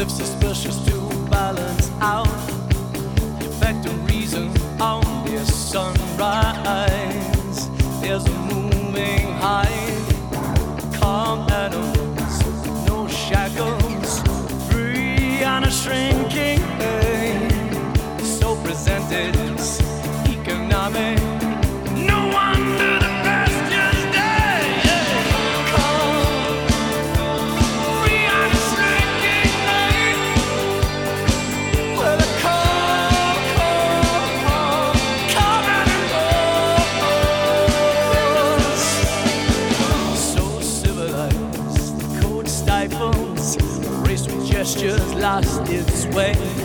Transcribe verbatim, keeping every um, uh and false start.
if suspicious to balance out effect and reason on this sunrise. There's a moving high, calm animals, no shackles, free on a shrinking pain. So presented it's economic. No wonder the pastures day. Calm, free on a shrinking pain. Well, a calm, calm, calm, calm animals. So civilized, the code stifles. Race with gestures lost its way.